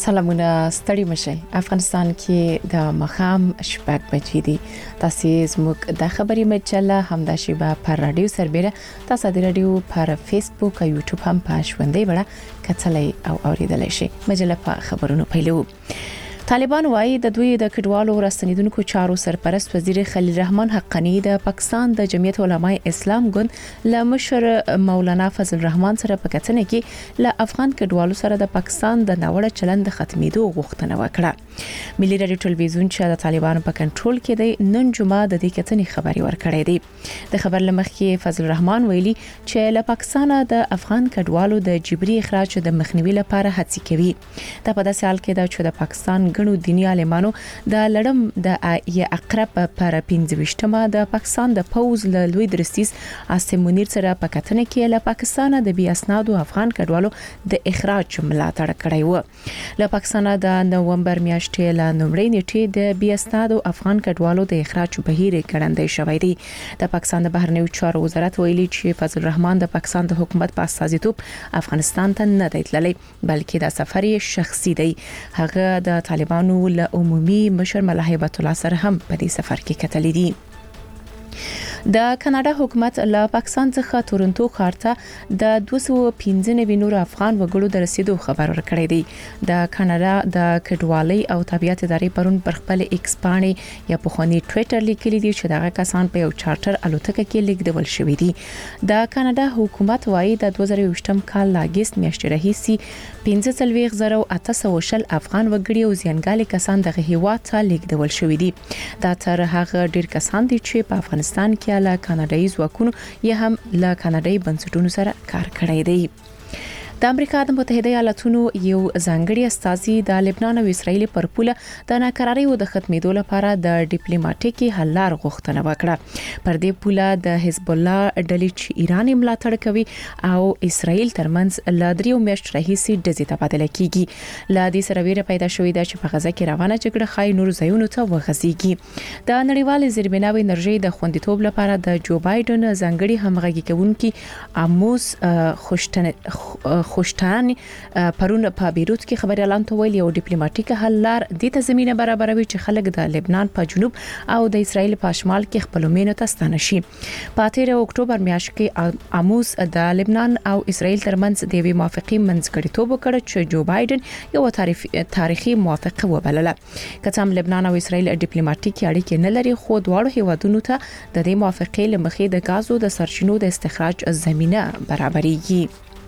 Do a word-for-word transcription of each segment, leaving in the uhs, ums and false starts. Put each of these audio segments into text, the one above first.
سلامونه ستړي مشي افغانستان کې د مخام شپږ بجې دي. تاسو زموږ د خبري مجله همدا شیبه پر رادیو سربېره تاسو د رادیو پر فیسبوک او یوټیوب هم پښوندې وړه کتلې او اوریدلای شئ. مجله په خبرونو پیلو. طالبان وايي د دوی د کډوالو راستنیدونکو چارو سرپرست وزیر خلیل رحمان حقانی د پاکستان د جمعیت علماء اسلام ګوند له مشر مولانا فضل الرحمن سره په کتنه کې له افغان کډوالو سره د پاکستان د ناوړه چلند ختمېدو غوښتنه وکړه. ملي رادیو ټلویزیون چې د طالبانو په کنټرول کې دی نن جمعه د دې کتنې خبري ورکړې دي. د خبر لمخې فضل الرحمن ویلي چې له پاکستان د افغان کډوالو د جبري اخراج د مخنیوي لپاره هڅې کوي. دا په داسې حال کې ده چې د پاکستان غنو دینی عالمانو د لړم د ی اقرب پر پنځويشتمه د پاکستان د پوز له لوی درستیس عاصم منیر سره په کتنه کې له پاکستان د بي اسنادو افغان کډوالو د اخراج ملاتړ کړی و. له پاکستان د نوومبر میاشتې له نومړۍ نیټې د بي اسنادو افغان کډوالو د اخراج بهیر ګړندې شوی دی. د پاکستان د بهرنیو چارو وزارت ویلي چې فضل الرحمن د پاکستان د حکومت په استازیتوب افغانستان ته نه دی تللی بلکې د سفر شخصي دی. هغه د طالبانو له عمومي مشر ملا هیبت الله سره هم په دې سفر کې کتلې دي. د کاناډا حکومت له پاکستان څخه تورنټو ښار ته د دوه سوه پنځه نوي نور افغان وګړو د رسیدو خبر ورکړی دی. د کاناډا د کډوالۍ او طبيعت ادارې پرون پر خپل ایکس باندې یا په خوني ټوئیټر لیکلي دي چې دغه کسان په یو چارټر الوتکه کې لیږدول شوی دي. د کاناډا حکومت وايي د دوه زره یوولسم کال لاګیست میاشتې راهیسي پنځه څلوېښت زره اته سوه شل افغان وګړي او زیانګالي کسان دغه هیواد ته لیږدول شوی دي. دا تر هغه ډیر کسان دي چې په افغانستان کې له کاناډایي ځواکونو یا هم له کاناډایي بنسټونو سره کار کړی دی. د امریکا د متحده ایالاتونو یو ځانګړي استازي د لبنان او اسرائیل پر پوله د ناکراریو د ختمېدو لپاره د ډیپلوماټیکي حل لار غوښتنه وکړه. پر دې پوله د حزب الله ډلې چې ایران ملاتړ کوي او اسرائیل ترمنځ لا دریو میاشتو راهیسي ډزې تبادله کیږي. لا دې سره ویره پیدا شوې ده چې په غزه کې روانه جګړه خای نور ځایونو ته وغځيږي. د نړیوال زیربنا او انرژي د خوندیتوب لپاره د جو بایدن ځانګړي همغږي کوونکي اموس خوشتن خوشتان پرون په بیروت کې خبري اعلان ته ویل یو ډیپلوماټیک حل لار د ته زمينه برابروي چې خلک د لبنان په جنوب او د اسرائیل په شمال کې خپل مینه ته ستانه شي. په تیر اکتوبر میاشت کې اموس د لبنان او اسرائیل ترمنځ د وی موافقه منځګړیتوب وکړ چې جو بایدن یو تاریخي موافقه وبلله. کڅام لبنان او اسرائیل ډیپلوماټیک اړیکې نه لري خو دواړو هیوادونو ته د دې موافقه لمخې د غازو د سرچینو د استخراج زمينه برابرېږي.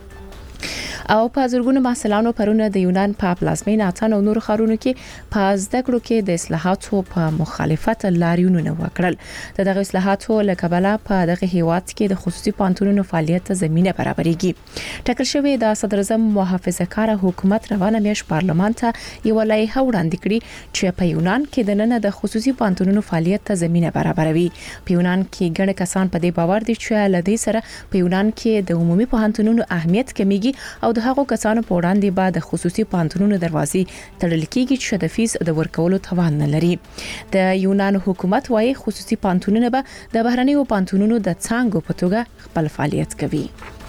او په زرګونو محصلانو پرونه د یونان په پلازمینه اتن او نور خارونو کې په زده کړو کې د اصلاحاتو په مخالفت لاریونونه وکړل. د دغه اصلاحاتو لکبله په دغه هیواد کې د خصوصي پانتونونو فعالیت زمينه برابرېږي. ټاکل شوی د صدر اعظم محافظه‌کار حکومت روانه میش پارلمان ته یو لایحه وړاندې کړې چې په یونان کې د نن د خصوصي پانتونونو فعالیت ته زمينه برابروي. په یونان کې ګڼ کسان په دې باور دي چې لدې سره په یونان کې د عمومي پوهنتونونو اهمیت کمیږي او د هغو کسانو په وړاندې به د خصوصي پوهنتونونو دروازې تړل کیږي چې د فیس د ورکولو توان نه لري. د یونان حکومت وايي خصوصي پوهنتونونه به د بهرنیو پوهنتونونو د څانګو په توګه خپل فعالیت کوي.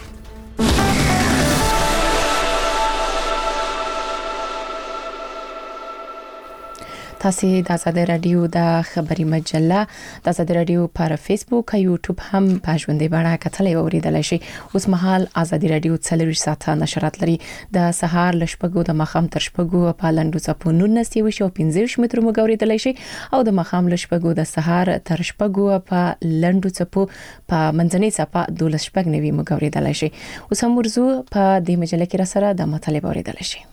تاسو د آزادۍ رادیو د خبري مجله د آزادۍ رادیو پر فیسبوک او یوټیوب هم پښوندې باندې کتلې او اوریدلای شئ. اوس مهال آزادۍ رادیو څلور ساعته نشرات لري. د سهار لشپګو د مخام تر شپګو په لندو چپو نونس یو شو پنځه متر مو اوریدلای شئ او د مخام لشپګو د سهار تر شپګو په لندو چپو په منځنۍ چپه د لشپګ نوي مو اوریدلای شئ. اوس هم ورزو په دې مجله کې را سره د مطالب اوریدلای شئ.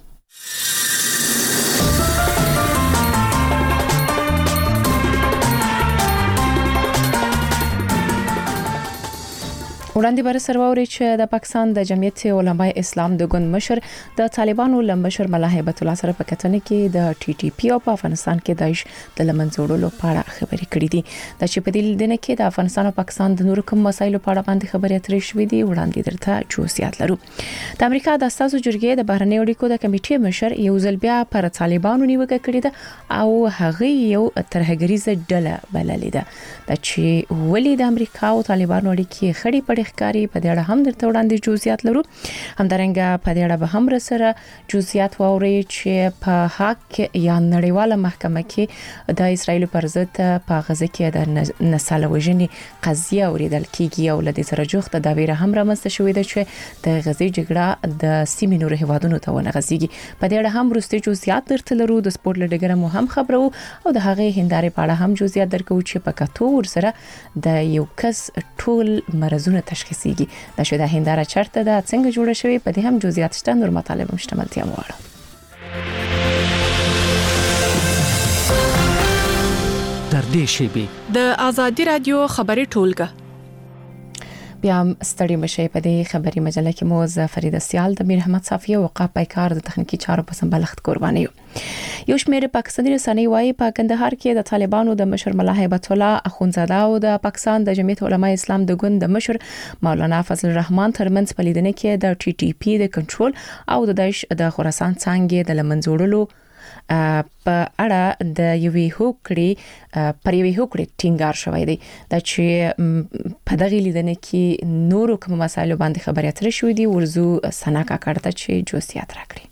وړاندې بر سروري چې د پاکستان د جمعیت علماء اسلام د ګوند مشر د طالبانو لمشر ملا هیبت الله سره په کتنه کې د ټي ټي پی او په افغانستان کې داعش د لمنځوړلو په اړه خبرې کړې دي. د چې په دې دنه کې د افغانستان او پاکستان د نور کوم مسایلو په اړه باندې خبرې اترې شوې دي وړاندې درته جوسیات لرو. د امریکا د استازو جرګې د بهرنی اړیکو د کمیټې مشر یو ځل بیا پر طالبانو نیوکه کړې ده او هغه یو ترهګریزه ډله بللې ده. د چې ولې د امریکا او طالبانو اړیکې خړې پړې ښکاری. په دې اړه هم درته وړاندې جزئیات لرو. همدارنګه په دې اړه به هم سره جزئیات واوري چې په حق یا نړیواله محکمه کې د اسرایل پر ضد په غزه کې د نسل وژنې قضیه اوریدل کیږي او لدې سره جوخت د ویره هم رامنځته شوې ده چې د غزې جګړه د سیمې نور هیوادونو ته ونغځيږي. په دې اړه هم وروستي جزئیات درته لرو. د سپورت لډګره مو هم خبرو او د هغه هندارې په اړه هم جزئیات درکو چې په کتو ورسره د یو کس ټول مرزونه تشخیصيږي. دا شو د هنداره چرته ده څنګه جوړه شوی په دې هم جزئیات شته. نور مطالب مشتملتیا مواره در دې شیبه د ازادي رادیو خبري ټولګه بیا ستړي مشه. په دې خبري مجله کې مو ز فرید سیال د میر احمد صافی او وقاف پایکار د تخنیکی چارو په سمبالښت قرباني یو. یو شمېر پاکستاني رسنۍ وايي په کندهار کې د طالبانو د مشر ملا هیبت الله اخونزاده او د پاکستان د جمعیت علماء اسلام د ګوند د مشر مولانا فضل الرحمن ترمنځ په لیدنه کې د ټي ټي پی د کنټرول او د داعش د خراسان څنګه د لمنځوړلو په اړه د یوې هوکړې پر یوې هوکړې ټینګار شوی دی. دا چې په دغه لیدنه کې نورو کوم مسایلو باندې خبرې اترې شوې دي. ورزو سنا کاکړه چې جزئیات راکړي.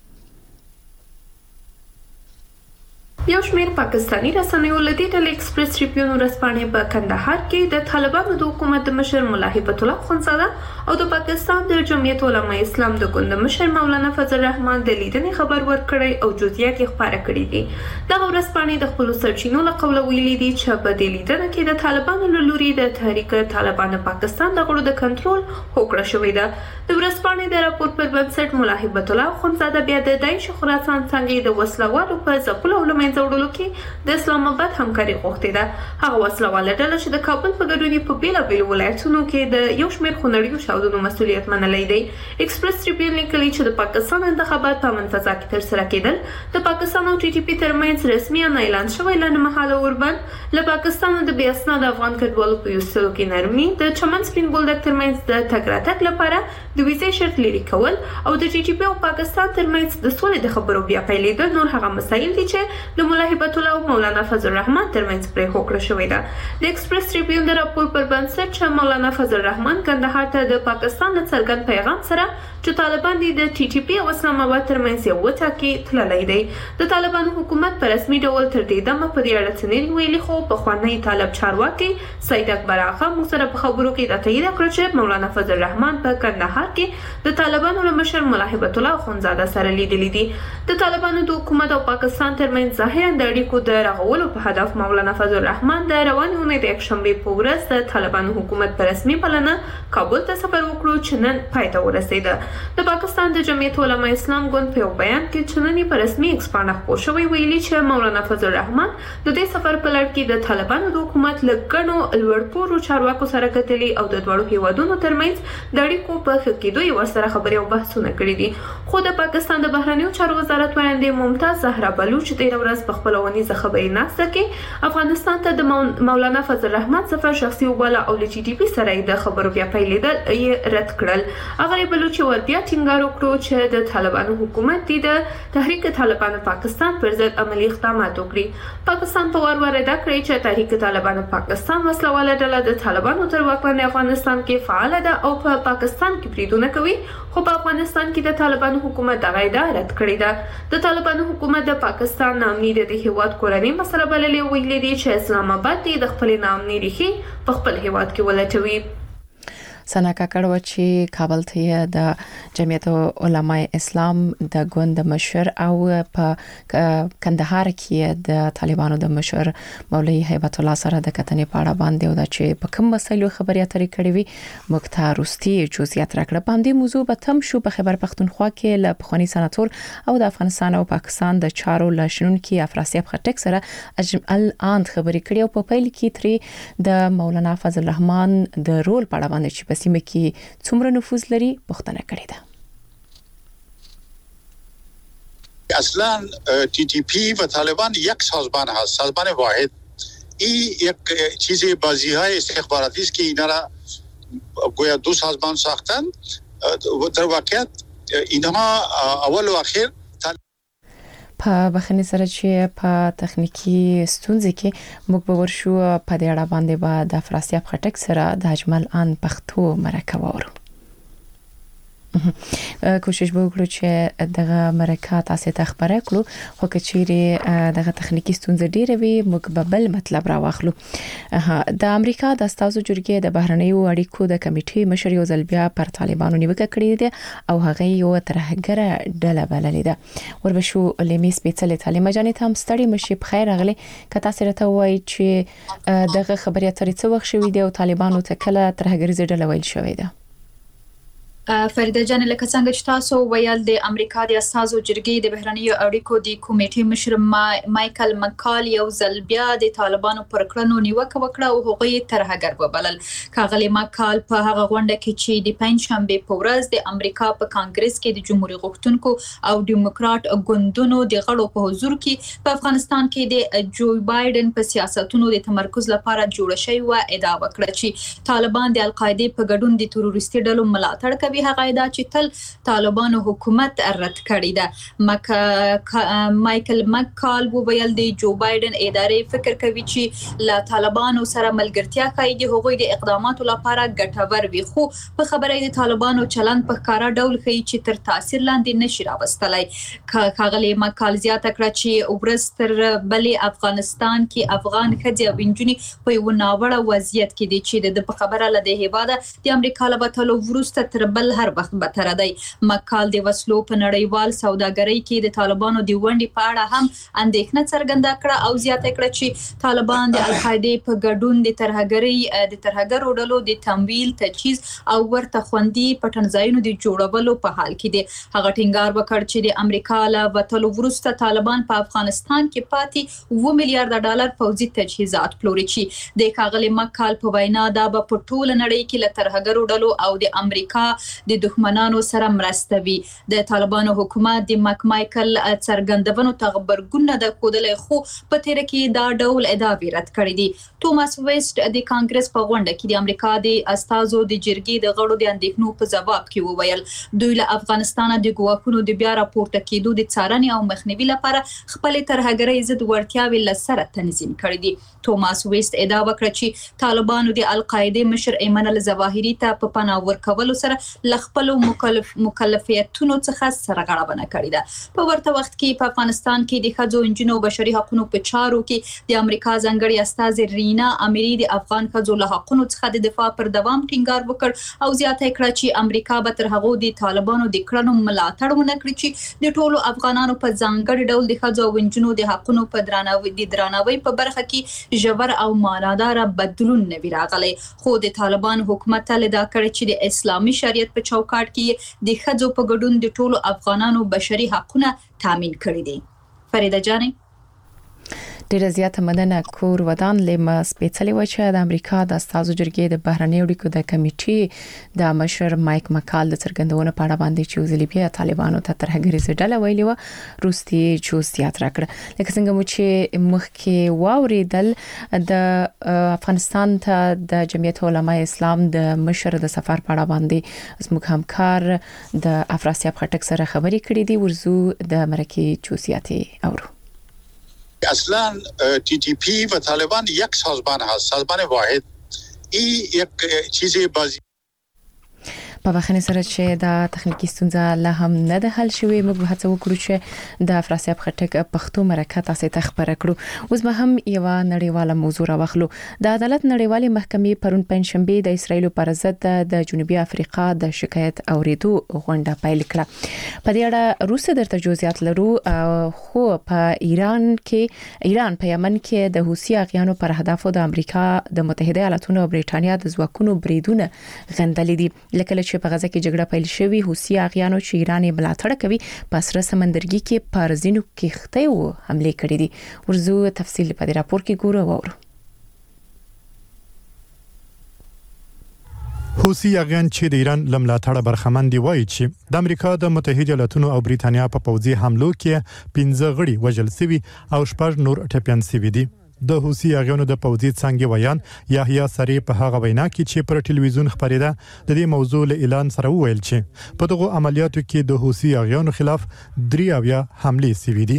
یو شمېر پاکستانی رسنیو لدی ټل ایکسپریس ټریبیون ورځپاڼې په کندهار کې د طالبانو د حکومت د مشر مولا هیبت الله اخونزاده او د پاکستان د جمعیت علماء اسلام د ګوند مشر مولانا فضل الرحمن د لیدنې خبر ورکړی او جزئیات یې خبره کړي دي. د ورځپاڼې د خپل سرچینو له قوله ویلي دي چې په دې لیدنه کې د طالبانو له لوري د تحریک طالبان پاکستان د غړو د کنټرول هوکړه شوې ده. د ورځپاڼې د راپور پر بنسټ مولا هیبت الله اخونزاده بیا د داعش خراسان څنګه د وسلوالو په ځپلو او ځوړلو کې د اسلام آباد همکاري غوښتې ده. هغه وسلواله ډله چې د کابل په ګډون په بیلابیلو ولایتونو کې د یو شمېر خونړیو شاودونو مسؤلیت منلی دی. ایکسپریس ټریبیون لیکلي چې د پاکستان انتخابات په امن فضا کې ترسره کېدل. د پاکستان او ټي ټي پی ترمنځ رسمي اعلان شوی لنډمهاله اوربند له پاکستان د بې اسناده افغان کډوالو په یوستلو کې نرمي، د چمن سپین بولدک ترمنځ د تګ راتګ لپاره د ویزې شرط لري کول او د ټي ټي پی او پاکستان ترمنځ د سولې د خبرو بیا پیلېدل نور هغه مسایل دي چې د مولا هیبت الله او مولانا فضل الرحمن ترمنځ پرې هوکړه شوې ده. د ایکسپریس ټریبیون د راپور پر بنسټ چې مولانا فضل الرحمن کندهار ته د پاکستان له څرګند پیغام سره چې طالبان دي د ټي ټي پی او اسلام آباد ترمنځ یو وټاکي تللی دی. د طالبانو حکومت په رسمي ډول تر دې دمه په دې اړه څه نه ویلي، خو پخوانی طالب چارواکي سید اکبر آغا موږ سره په خبرو کې دا تایید کړ چې مولانا فضل الرحمن په کندهار کې د طالبانو له مشر مولا هیبت الله اخونزاده سره لیدلي دي. د طالبانو د حکومت او پاکستان ترمنځ ظاهرا د اړیکو د رغولو په هدف مولانا فضل الرحمن د روانې اونۍ د یکشنبې په ورځ د طالبانو حکومت په رسمي بلنه کابل ته سفر وکړو چې نن پای ته ورسېده. د پاکستان د جمعیت علماء اسلام ګوند په یو بیان کې چې نن په رسمي ایکسپانډ خپور شوی ویلي چې مولانا فضل الرحمن د دې سفر په لړ کې د طالبانو د حکومت له ګڼو لوړپوړو چارواکو سره کتلي او د دواړو هیوادونو ترمنځ د اړیکو په ښه کېدو یې ورسره خبرې او بحثونه کړي دي. خو د پاکستان د بهرنیو چارو وزارت وایندې ممتاز زهرا بلوچ تېره ورځ په خپله ونیزه خبري ناسته کې افغانستان ته د مولانا فضل الرحمن سفر شخصي وباله او له ټي ټي پی سره د خبرو بیا پیلېدل یې رد کړل. هغه بلوچ ور بیا ټینګار وکړو چې د طالبانو حکومت د تحریک طالبان پاکستان پر ضد عملی اقدامات وکړي. پاکستان په وار وار ادا کړی چې تحریک طالبان پاکستان وسلواله ډله د طالبانو تر واکمنۍ افغانستان کې فعال ده او په پاکستان کې بریدونه کوي، خو په افغانستان کې د طالبانو حکومت دغه ادعا رد کړې ده. د طالبانو حکومت د پاکستان ناامني د هیواد کورنۍ مسله بللې ویلي دي چې اسلام آباد د خپل ناامني ریښې په خپل هیواد کې ولټوي. سنا کاکړه چې کابل ته د جمعیت علماء اسلام د ګوند مشر او په کندهار کې د طالبانو د مشر مولوی هیبت الله سره د کتنې په اړه باندې او د چې په کوم مسایلو خبرې اترې کړې وي مختاروستي جزئیات راکړه. په دې موضوع به تم شو په خبر پښتونخوا کې له پخوانی سناتور او د افغانستان او پاکستان د چارو لشنونکو افراسیاب خټک سره اجمل اند خبرې کړې او په پیل کې ترې د مولانا فضل الرحمن د رول په اړه باندې په سیمه کې څومره نفوذ لري پوښتنه کړې ده. اصلا T T P و طالبان یک سازمان هست، سازمان واحد. این یک چیز بازی های استخباراتی است که اینا را گویا دو سازمان ساختن. در واقعیت اینها اول و آخر په بخنه سره چې په تخنیکی ستونزې کې موږ به ورشو په دې اړه باندې به د افراسیاب خټک سره د اجمل ان پښتو مرکه وورو کوشش وکړو چې دغه مرکه تاسو ته خبره کړو خو کچېری دغه تخنیکی ستونزې ډېرې وي موږ به بل مطلب راوخلو د امریکا د استازو جرګې د بهرنیو اړیکو د کمیټې مشر یو ځل بیا پر طالبانو نیوکه کړې ده او هغه یو ترهګره ډله بللې ده وربشو لمی سپیڅلې تعلیم جانې ته هم ستړي مشي په خیر غلي کته سره ته وای چې دغه خبري اترې څه وخت شوې دي او طالبانو ته کله ترهګریزه ډله ویل شوې ده فریده جان لکه څنګه چې تاسو ویل د امریکا د استازو جرګې د بهرنیو اړیکو د کمیټې مشر مايكل مکال یو ځل بیا د طالبانو پر کړنو نیوکه وکړه او هغه یې ترهګر وبلل کاغلی مکال په هغه غونډه کې چې د پنځشنبه په ورځ د امریکا په کانګرس کې د جمهوریت غوښتونکو او دیموکرات ګوندونو د غړو په حضور کې په افغانستان کې د جو بایدن په سیاستونو د تمرکز لپاره جوړ شوی و ادعا وکړه چې طالبان د القاعده په ګډون د تروریستي ډلو ملاتړ کوي هغه دا چې تل طالبانو حکومت رد کړی ده مک مايكل مکال وویل د جو بایدن ادارې فکر کوي چې لا طالبانو سره ملګرتیا کوي د هغوی د اقداماتو لپاره ګټور وي خو په خبره د طالبانو چلن په ښکارا ډول ښیي چې تر تاثیر لاندې نشي راوستلای کاغلی مکال زیاته کړه چې ورستر بلې افغانستان کې افغان خځې او بنجونی په یو ناوړه وضعیت کې دي چې د خبره لده هیواده د امریکا له وټلو ورسته تر بل هر وخت به تر دی مکال د وسلو په نړیوال سوداګرۍ کې د طالبانو د ونډې په اړه هم اندېښنه څرګنده کړه او زیاته کړه چې طالبان د القاعده په ګډون د ترهګرۍ د ترهګرو ډلو د تمویل تجهیز او ورته خوندي پټنځایونو د جوړولو په حال کې دي هغه ټینګار وکړ چې د امریکا له وټلو ورسته طالبان په افغانستان کې پاتې و میلیارډ ډالر پوځي تجهیزات پلوري چې د کاغلی مکال په وینا دا په ټوله نړۍ کې له ترهګرو ډلو او د امریکا د دښمنانو سره مرسته وی د طالبانو حکومت د مک مايكل څرګندونو تغبرګون د کودلې خو په تیر کې دا ډول ادعا رد کړې دي توماس ویسټ د کانګرس په غونډه کې د امریکا د استازو د جرګې د غړو د اندېښنو په جواب کې وویل دوی له افغانستان د ګواکونو د بیا راپورته کېدو د څارنې او مخنیوي لپاره خپل ترهګرۍ ضد ورتیاوي لسره تنظیم کړې دي توماس ویسټ ادعا وکړه چې طالبانو د القاعده مشر ایمن الظواهری ته په پناه ورکولو سره خپل مکلف مکلفیتونو څخه سرغړونه کړې ده په ورته وخت کې په افغانستان کې د ښځو انجونو بشري حقوقو په چارو کې د امریکا ځانګړي استاذ رینا اميري د افغان ښځو له حقوقو څخه د دفاع پر دوام ټینګار وکړ او زیاته کړه چې امریکا به تر هغه د طالبانو د کړنو ملاتړ ونه کړي چې د ټولو افغانانو په ځانګړي ډول د ښځو او انجونو د حقوقو په درناوي د درناوي په برخه کې ژور او معنادار بدلون نه وی راغلی خو د طالبان حکومت له دا کړ چې د اسلامي شریعت په چوکاټ کې د ښځو په ګډون د ټولو افغانانو بشري حقوقونه تامین کړي دي فریده جانې ډیره زیاته مننه کور ودان لم سپیڅلې و چې د امریکا د استازو جرګې د بهرنیو اړیکو د کمیټې د مشر مایک مکال د څرګندونو په اړه باندې چې وزلیبیا طالبانو ته ترهګریزه ډله ویلې و روسي چوس زیات راکړه لکه څنګه مو چې مخکې واوریدل د افغانستان ته د جمعیت علماء اسلام د مشر د سفر په اړه باندې زموږ همکار د افراسیاب خټک سره خبرې کړې دي ورزو د مرکې چوسیاتي اورو اصلا تی تی پی و طالبان یک سازمان هست سازمان واحد این یک چیزی بازی په بخنه سره چې د تخنیکی ستونزه له هم نه د حل شوی موږ هڅه وکړو چې د افراسیاب خټک پښتو مرکه تاسو ته خبره کړو اوس به هم یو نړیواله موضوع راوخلو د عدالت نړیوالې محکمې پرون پنځشنبه د اسرایل پر ضد د جنوبي افریقا د شکایت اوریدو غونډه پیل کړه په دې اړه روس درته جزئیات لرو خو په ایران کې ایران په یمن کې د حوثي اغیانو پر هدفو د امریکا د متحده ایالاتونو او برېټانیا د ځواکونو بریدونه غندلې دي لکه چې په غزه کې جګړه پیل شوې حوثي اغیانو چې ایران یې ملاتړ کوي په سره سمندرګي کې پر ځینو کښتۍ و حمله کړې دي ورزو تفصیل په دې راپور کې ګورو وورو حوثي اغیان چې د ایران لملاتړ برخمن دی وایي چې د امریکا د متحده ایالاتونو او برېټانیا په پوځي حملو کې پنځه غړي وژل شوي او شپږ نور ټپيان شوي دي د حوثي اغیانو د پوځي څنګه ویان یحیی سری په هغه وینا کې چې پر ټلویزیون خبرېده د دې موضوع له اعلان سره وویل چې په دغه عملیاتو کې د حوثي اغیانو خلاف درې اویا حملې شوې دي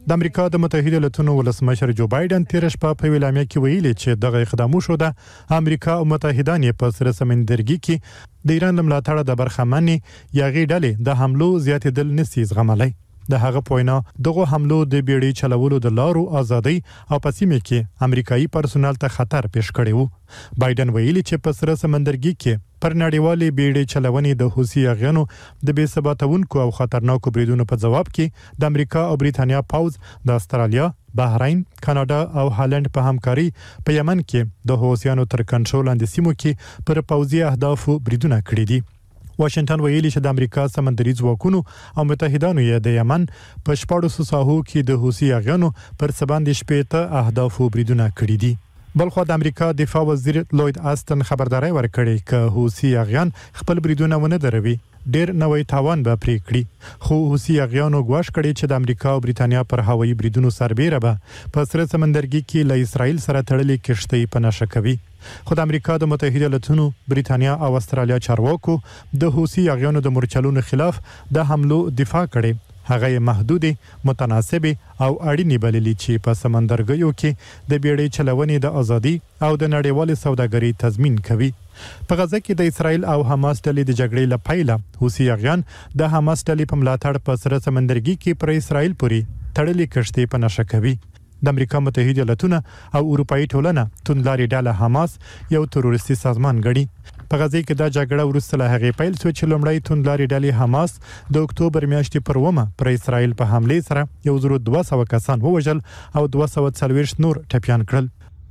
د امریکا د متحده ایالاتونو ولسمشر جو بایدن تیر شپه په ویلامه کې ویلي چې دغه اقدام شو د امریکا او متحدان یې په سر سمندرګي کې د ایران ملاتړ د برخمنې یاغي ډلې د حملو زیاتېدل نسي زغملای. د هغه پوینا دغه حملو د بیړۍ چلولو د لارو ازادي او پسیمه کې امریکایي پرسونل ته خطر پیښ کړی وو. بایدن ویلي چې په سر سمندرګي کې پر نړیوالې بیړۍ چلونې د حوثي یاغیانو د بې ثباتونکو او خطرناکو بریدونو په جواب کې د امریکا او بریتانیا پاوز د استرالیا، بحرین، کاناډا او هالند په همکاري په یمن کې د حوثیانو تر کنټرول لاندې سیمو کې پر پوځي اهدافو بریدونه کړی دي. واشنگټن ویلي چې د امریکا سمندري ځواکونو او متحدانو یې د یمن په شپږو ساحو کې د حوثي یاغیانو پر سباندې شپېته اهدافو بریدونه کړي دي. بلخو د امریکا دفاع وزیر لوید آستن خبرداري ورکړي چې حوثي یاغیان خپل بریدونه ونه دروي ډیر نوې تاوان به پرې کړي. خو حوثي یاغیانو غواړي کړي چې د امریکا او بریتانیا پر هوایي بریدونو سربېره به په سر سمندرګي کې له اسرائیل سره تړلې کشتۍ په نشه کوي. خو د امریکا د متحده ایالاتونو، بریتانیا او استرالیا چارواکو د حوثي یاغیانو د مورچلونو خلاف د حملو دفاع کړي. هغه محدود، متناسب او اړینې بللي چې په سمندرګیو کې د بیړۍ چلونې د ازادي او د نړیوال سوداګرۍ تضمین کوي. په غزه کې د اسرائیل او حماس ډلې د جګړې لپاره حوثي یاغیان د حماس ډلې په ملاتړ په سر سمندرګي کې پر اسرائیل پوري تړلې کشتۍ په نشه کوي. د امریکا متحده ایالاتونه او اروپאי ټولنه توندلاري ډله حماس یو تروریستي سازمان ګڼي. په غزه کې دا جګړه وروسته له هغې پیل شو چې لومړی توندلاري ډلې حماس د اکتوبر میاشتې پر اوومه پر اسرائیل په حمله سره یو زر دوه سوه کسان ووژل او دوه سوه څلوېښت نور ټپیان کړل.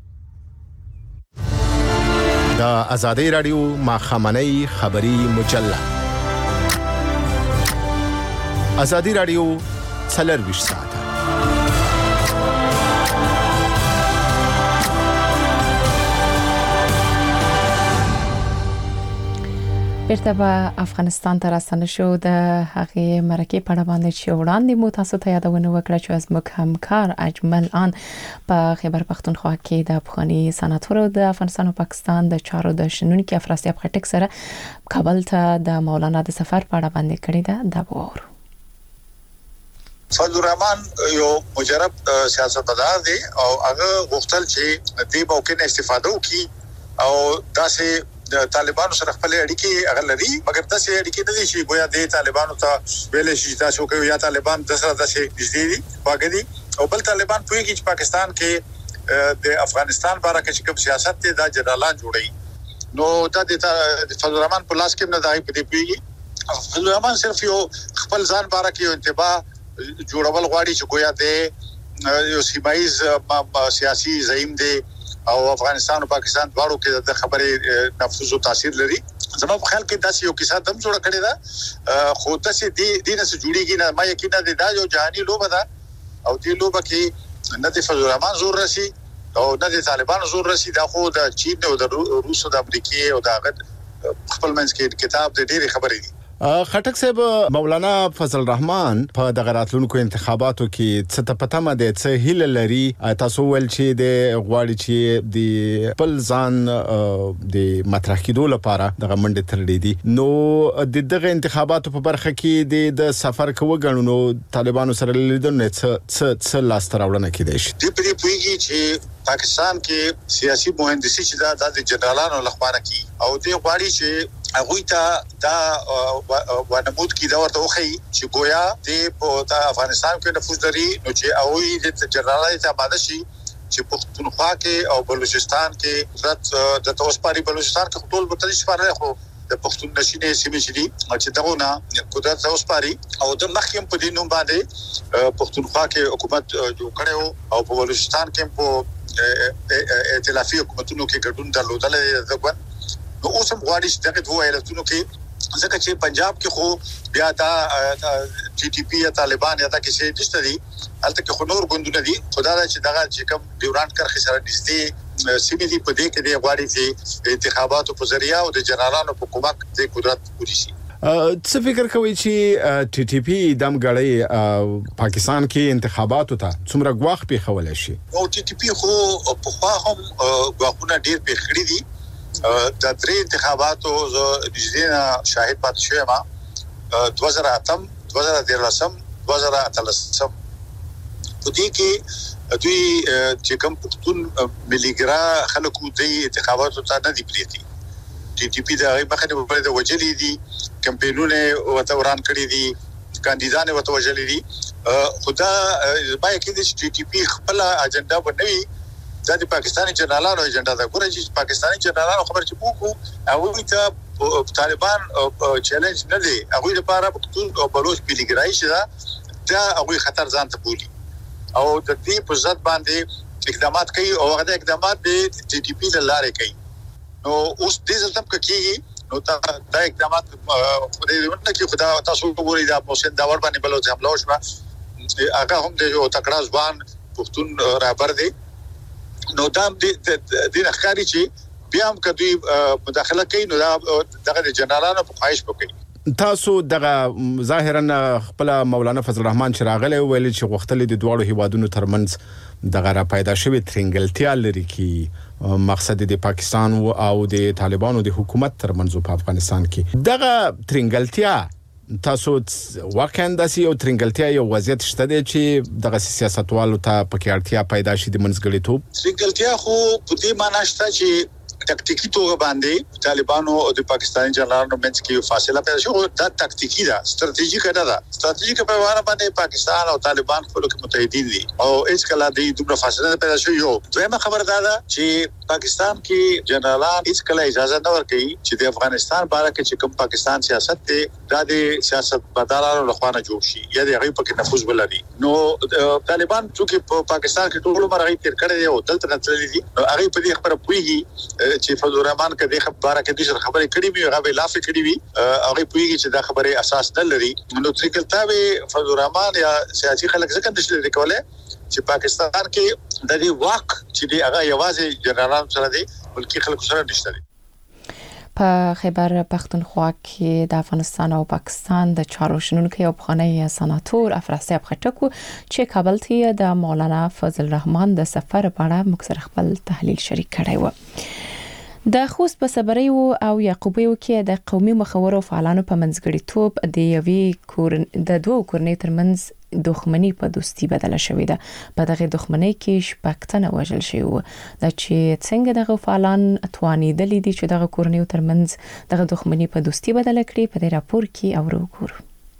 د آزادۍ رادیو ماخامنۍ خبری مجله آزادۍ رادیو څلرویشت ساعت بیرته به افغانستان ته راستنه شو. د هغې مرکې په اړه باندې چې وړاندې مو تاسو ته یادونه وکړه چې زموږ همکار اجمل آن په خیبر پختونخوا کې د افغاني سناتورو د افغانستان او پاکستان د چارو د شنونکو افراسیاب خټک سره کابل ته د مولانا د سفر په اړه باندې کړی ده. دا وور فضل الرحمن یو مجرب سیاستمدار دی او هغه غوښتل چې دې موقع نه استفاده وکړي او داسې د طالبانو سره خپل اړیکې هغه لري، مګر داسې اړیکې نه دي چې ګویا د طالبانو ته ویل شي تاسو کوي یا طالبان د سره داسې نږدې دي واګدي او بل طالبان پوهیږي چې پاکستان کې د افغانستان باره کې کوم سیاست دی دا جنرالان جوړي نو دا د فضل الرحمن په لاس کې نه دی په دې پوهیږي. فضل الرحمن صرف یو خپل ځان باره کې یو انتباه جوړول غواړي چې ګویا د یو سیمایي سیاسي زعیم دی او افغانستان او پاکستان دواړو کې د خبرې نفوذ او تاثیر لري. زما په خیال کې داسې یو کیسه دم جوړ کړی دا خو داسې دی دینه سره جوړیږي نه ما یقینا دا یو جهاني لوبه ده او دې لوبه کې نه د فضل الرحمن زور رسی او نه د طالبانو زور رسی دا خو د چین او د روس او د امریکای او د خپل منځ کې کتاب د ډېری خبرې دي. خټک صاحب، مولانا فضل الرحمن په دغه راتلونکو انتخاباتو کې څه ته پته مده څه هیله لري؟ تاسو ول چې د غواړي چې د خپل ځان د مطرح کېدو لپاره دغه منډه ترلې دي نو د دغه انتخاباتو په برخه کې د سفر کوو غنونو طالبانو سره لیدنه څه څه لاس تراوړنه کېدای شي. د پدې پویږي چې پاکستان کې سیاسي مهندسي چې دا د جنرالانو لخوا نه کی او د غواړي چې هغه ته دا ونمود کی دا ورته وخی چې گویا د افغانستان کې نفوذ لري نو چې هغه د جنرالانو ته باندې شي چې پښتونخوا کې او بلوچستان کې قدرت د توسپاري بلوچستان کې ټول متلش پاره خو د پښتون نشینې سیمې شدي چې دغه نه قدرت توسپاري او د مخیم په دینوم باندې پښتونخوا کې حکومت جوړ کړو او په بلوچستان کې په ائتلافي حکومتونو کې ګډون درلودل دغه نو اوس هم غواړي چې دغه دوه ایالتونو کې ځکه چې پنجاب کې خو بیا دا ټي ټي پی یا طالبان یا دا کیسې نشته دي هلته کې خو نور ګوندونه دي خدای دا چې دغه چې کوم ډیورانډ کرښې سره نږدې سیمې دي په دې کې د غواړي چې انتخاباتو په ذریعہ او د جنرالانو په کومک د قدرت پوری شي. څه فکر کوي چې ټي ټي پی دم غړي پاکستان کې انتخاباتو ته څومره غواخ پیښول شي؟ او ټي ټي پی خو په خوا هم غواخونه ډیر پیښړي دي د درې انتخاباتو د جدينا شاهد پاتې شوم دوه زره اتم دوه زره دولسم دوه زره اتلسم پدې کې دوی چې کوم پښتون مليګرا خلکو د انتخاباتو ته نه دی پریتي ټي ټي پی دا غي مخه په د وجلې دي کمپاینونه وته وران کړی دي کاندیدان وته وجلې دي خدا باید کې چې ټي ټي پی خپل اجنډا بنوي دا د پاکستاني جنرالانو اجنډا ده ګورې چې پاکستاني جنرالانو خبر چې وکړو او ته طالبان چیلنج نه دی هغه لپاره پښتون او بلوچ مليګرای شي دا هغه خطر ځان ته بولي او د دې په ځد باندې اقدامات کوي او هغه اقدامات د ټي ټي پی لاره کوي نو اوس دې ځلتم کوي نو دا د اقدامات په دې ونه کې خدا تاسو وګورئ دا محسن داور باندې بلوچ حمله وشو هغه هم د یو تکړه ځوان پښتون رهبر دی نو دا د دې ښکاری چې بیا هم کدی مداخله کوي نو دا دغه جنرالانو په خواهش وکړي تاسو دغه ظاهرا خپل مولانا فضل الرحمن شراغله ویل چې غوښتل دي دوړو هیوادونو ترمنځ دغه را پیدا شوی ترنګلتیا لري کی مقصد د پاکستان او د طالبانو د حکومت ترمنځ په افغانستان کې دغه ترنګلتیا تاسو واقعا داسې یو ترنګلتیا یو وضعیت شته دی چې دغه سیاستوالو ته پکې اړتیا پیدا شي د منځګړیتوب ترنګلتیا خو په دې معنی شته چې تکتیکی توګه باندې طالبانو او د پاکستاني جنرالانو منځ کې فاصله پیدا شو دا تکتیکی ده ستراتیژیک نه ده ستراتیژیک په واره باندې پاکستان او طالبان خپل کې متحدین دي او هیڅ کله د دومره فاصله پیدا شو یو دویمه خبر ده چې پاکستان کې جنرالان هیڅ کله اجازه نه ورکوي چې د افغانستان باره کې چې کوم پاکستان سیاست دی دا د سیاست بدلانو لخوا نه جوړ شي یا د هغه په کې نفوذ ولري نو طالبان چې په پاکستان کې ټول عمر هغه تیر کړی دی او دلته نه تللی دي هغه په دې خبره پويږي چې فضل الرحمن کدي خبره کې د خبرې کړې وي هغه لافي کړې وي هغه پويږي چې دا خبره اساس نه لري نو تریکلتا به فضل الرحمن یا سیاسي خلک ځکه نشي کوله چې پاکستان کې د دې واک چې دی هغه یوازې جنرالان سره دی بلکې خلکو سره نشته په خیبر پختونخوا کې د افغانستان او پاکستان د چارو شنونکو او بخانه سناتور افراسیاب خټکو چې کابل ته د مولانا فضل الرحمن د سفر په اړه مکسر خپل تحلیل شریک کړی و د خوست په صبریو او یعقوبیو کې د قومي مخورو فعالانو په منځګړیتوب د یوې کور د دوه کورنۍ ترمنځ دښمنی په دوستي بدله شوې ده په دغه دښمنۍ کې شپږتنه وژل شوی و د چې څنګه دغه فعالان توانیدل دي چې دغه کورنۍ ترمنځ دغه دښمنی په دوستي بدله کړي په دې راپور کې اورو ګورو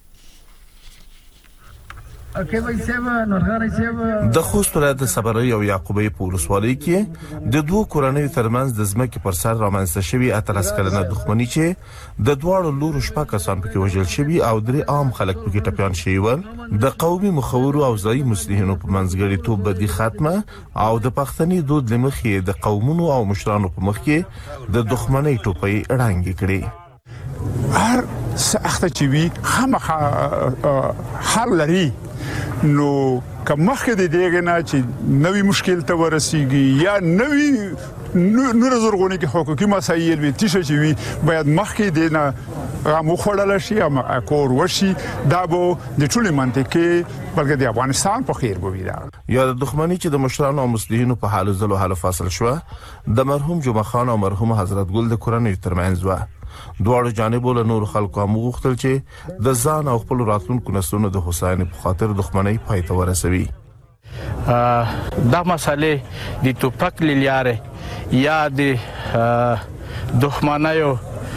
د خوست ولایت د صبریو او یعقوبیو په ولسوالۍ کې د دوه کورنۍ ترمنځ د ځمکې پر سر رامنځته شوی اتلس کلنه دښمنی چې د دواړو لورو شپږ کسان پکې وژل شوی او درې عام خلک پکې ټپيان شوي ول د قومي مخورو او ځایي مسلمانانو په منځګړیتوب بدی ختمه او د پښتني دود لمخې د قومونو او مشرانو په مخ کې د دښمنۍ ټوپۍ اړانګې کړې هر سخت چې وي خامخا حل لري نو کمخه د دېګ نه چې نوې مشکل ته ورسیږي یا نوې نور زرغونی کې حقوقي مسایل وي چې چې وي باید مخکې د نه مخړل شي او اکور وشي دا به د ټولې منطقې بلکې د افغانستان په خیر بوي دا یا د دښمنۍ چې د مشرانو او مسلمانانو په حال زلو حال فاصل شو د مرحوم جمعه خان او مرحوم حضرت ګل د کورنۍ ترمنځ و دواړو جانبو له نور خلکو هم غوښتل چې د ځان او خپل راتلونکو نسلونو د حسین په خاطر دښمنۍ پای ته ورسوي دا مسالې د توپک لیاره یا د دښمنیو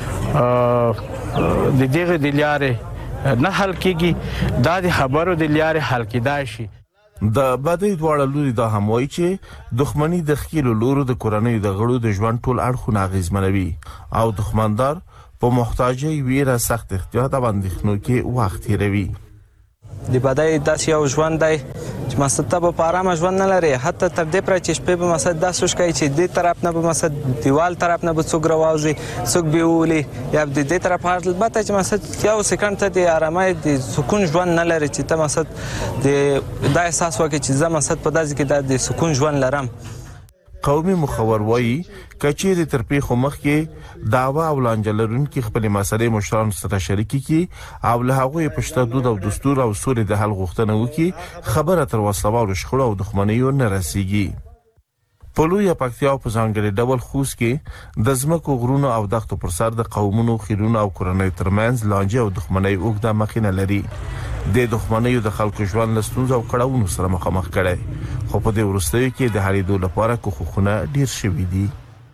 د دغه د لیاره نه حل کیږي دا د خبرو د لیاره حل کیدای شي د بدی دواړه لوري دا هم وایي چې دښمنۍ د خېلو لورو د کورنۍ د غړو د ژوند ټول اړخونه اغیزمنوي او دښمندار په محتاجي ویره سخت احتیاط او اندېښنو کې وخت تیروي د بدی داسې یو ژوند دی چې مسته په آرام ژوند نه لري حتی تر دې پر چې شپې په مسته داسې سوچ کوي چې دې طرف نه په مسته دیوال طرف نه به څوک راوځي څوک به ولي یا د دې طرف البته چې مسته یو سکند ته د آرامۍ د سکون ژوند نه لري چې ته مسته د دا احساس وکړي چې زما مسته په داسې کې د سکون ژوند لرم قومي مخور وایي کچېری تر پیښو مخکې داوا او لانجلرون کې خپل مسلې مشران سره شریکي کی او له هغه پښته دود او دستور او سوري د حل غوښتنه وکي خبره تر وسلوالو شخړو او دښمنیو نه رسیږي په لویه پکتیا په ځانګړي ډول خوست کې د ځمکو غرونو او دښتو پر سر د قومونو خیرونو او کورنۍ ترمنځ لانجه او دښمنۍ اوږده مخینه لري د دښمنیو د خلکو ژوند له ستونزو او کړاوونو سره مخامخ کړي، خو په دې وروستیو کې د هریدو لپاره کوښښونه ډیر شوي دي.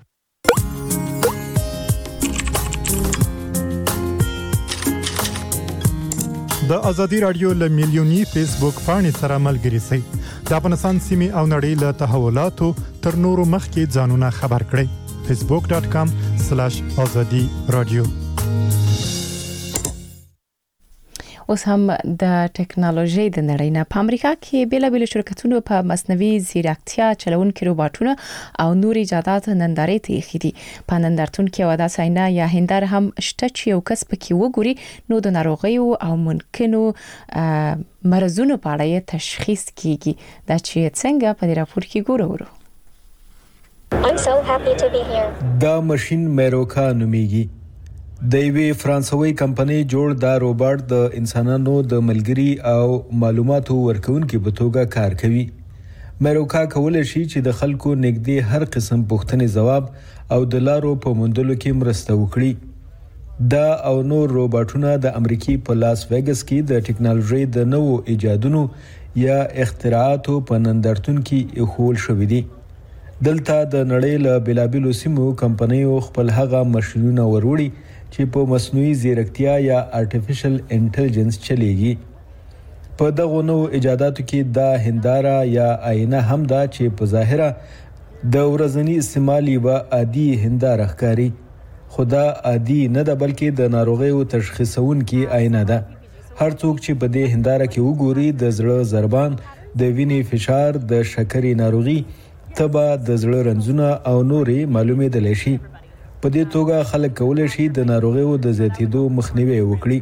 د ازادي رادیو له میلیونی فیسبوک پاڼې سره ملګري شئ. د افغانستان سیمې او نړۍ له تحولاتو تر نورو مخکې ځانونه خبر کړئ. فیسبوک ډاٹ کام سلاش ازادي رادیو. اوس هم د ټکنالوژي د نړۍ نه په امریکا کې بیلابل شرکتونو په مصنوعي ځیرکتیا چلونکي روباټونه او نور ایجادات نندارې ته خېدي. په نندارتون کې ودا ساینا یا هندار هم شته چې یو کس پکې وګوري نو د ناروغیو او ممکنو مرزونو په اړه تشخیص کیږي. دا چې څنګه په دې راپور کې ګورو. I'm so happy to be here. دا ماشين میروکا نومیږي. د یوې فرانسوي کمپنۍ جوړ دا روباټ د انسانانو د ملګری او معلوماتو ورکونکو په توګه کار کوي. میروکا کولای شي چې د خلکو نږدې هر قسم پوښتنې جواب او د لارو په موندلو کې مرسته وکړي. دا او نور روباټونه د امریکای په لاس ویګس کې د ټکنالوژي د نوو ایجادونو یا اختراعاتو په نندارتون کې اخول شوې دي. دلته د نړۍ له بیلابلو سیمو کمپنیو خپل هغه ماشينونه وروړي چې په مصنوعي ځیرکتیا یا آرټیفیشل انټيليجنس چلیږي. په دغه نو ایجاداتو کې دا هنداره یا آینه هم دا چې په ظاهره د ورځنی استعمال یو عادي هنداره ښکاري، خدا عادي نه ده بلکې د ناروغیو تشخیصونکي آینه ده. هر څوک چې په دې هنداره کې وګوري د زړه ضربان، د وینې فشار، د شکرې ناروغي، تبه، د زړه رنځونه او نورې معلومېدلی شي. په دې توګه خلک کولای شي د ناروغیو د زیاتېدو مخنیوي وکړي.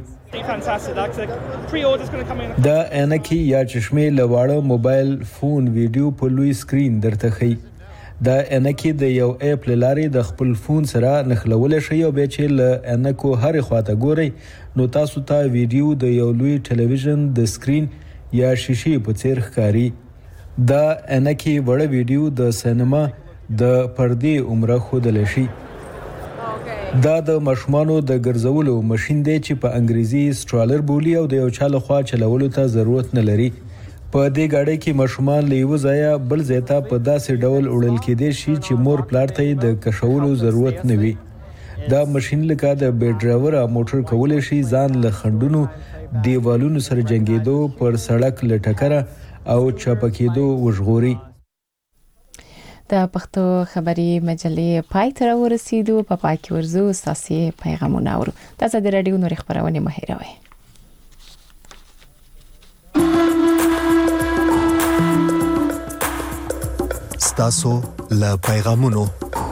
دا عینکې یا چشمې له واړه موبایل فون ویډیو په لوی سکرین درته ښیي. دا عینکې د یو اپ له لارې د خپل فون سره نښلولی شئ او بیا چې له عینکو هرې خواته ګورئ نو تاسو ته ویډیو د یو لوی ټلویزیون د سکرین یا شیشې په څیر ښکاري. دا عینکې وړه ویډیو د سینما د پردې عمره ښودلی شي. دا د ماشومانو د ګرځولو ماشين دی چې په انګریزي سټرالر بولی او د یو چا لخوا چلولو ته ضرورت نه لري. په دې گاډي کې ماشومان له یو ځایه بل ځای ته په داسې ډول وړل کېدي شي چې مور پلار ته د کشولو ضرورت نه وي. دا ماشين لکه د بیټ ډرایور موټر کولای شي ځان له خندونو دیوالونو سره جنگیدو، پر سړک لټکره او چاپکېدو وژغوري. د پښتو خبري مجلې پای ته ورسېدو. په پای کې ورزو ساسي پیغامونه اورو. تاسو د رادیو نور خبرونه مهیروي. ستاسو له پیغامونو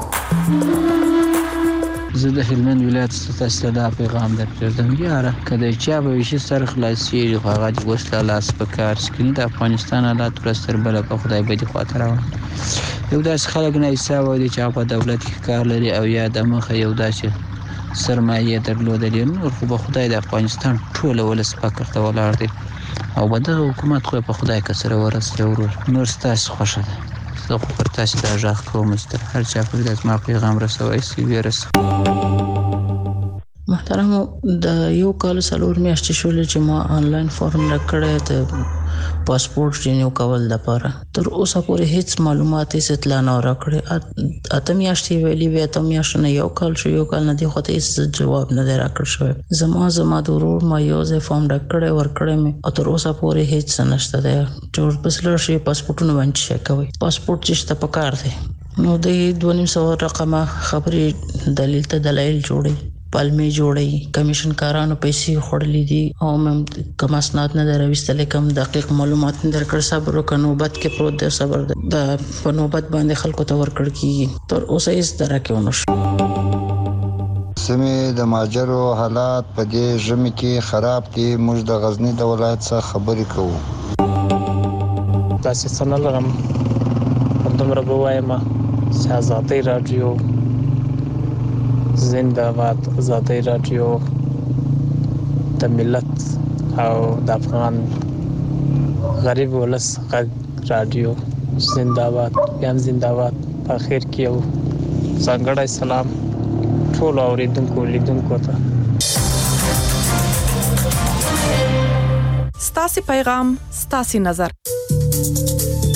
زه د هلمند ولایت ستاسو ته پیغام درکړم. یاره کله چې به وشي سر خلاصي هغه د وسله لاس په کار سکرین د افغانستان حالات پرستر بل په خدای به دي خاطر یو داس خلک نه حساب ودی چې په دولت کې کار لري او یا د مخه یو داسې سرمایه درلودل نو خو به خدای د افغانستان ټول ولس پکړه ته ولاړ دي او به د حکومت خو په خدای کسره ورسره ورور نور ستاسو خوشاله ده. زه خو پر تاسو د ځاخ کوم ستر هر چا پر داس ما پیغام رسوي سی ویرس. محترم د یو کال سلور میاشتې شول چې ما آنلاین فارم راکړی د پاسپورت رینیو کول لپاره. تر اوسه پورې هیڅ معلومات هیڅ اطلاع نه راکړې. اته میاشتې ویلې وې اته میاشتې نه یو کال شو یو کال نه دی خو ته هیڅ جواب نه دی راکړ شوی. زما زما د ورور ما یو ځای فارم راکړی ورکړی مې او تر اوسه پورې هیڅ نشته دی. چې بس لږ شي پاسپورتونه باندې چک کوي. پاسپورت چې ته پکار دی نو د دوه نیم سوه رقمه خبرې دلیل ته دلایل جوړي پالمې جوړي کمیشن کارانو پیسې خورلې دي او مم کوم اسناد نه درويستل کوم دقیق معلومات نه درکړ. صبر وکړو نوبت کې پروت دی. صبر د په نوبت باندې خلکو ته ورکړ کی تر اوسه هیڅ درکه ونه شو. سمې د ماجرو حالات په دې ژمي کې خراب دي. موږ د غزنی د ولایت څخه خبرې کوو. تاسو څنګه لرم دومره بوایم چې آزادۍ رادیو زنده‌باد. آزادۍ رادیو د ملت او د افغان غریب ولس غږ رادیو زنده‌باد. یم زنده‌باد. په اخر کې یو څنګه سلام ټول اوریدونکو لیدونکو ته. ستاسو پیغام ستاسو نظر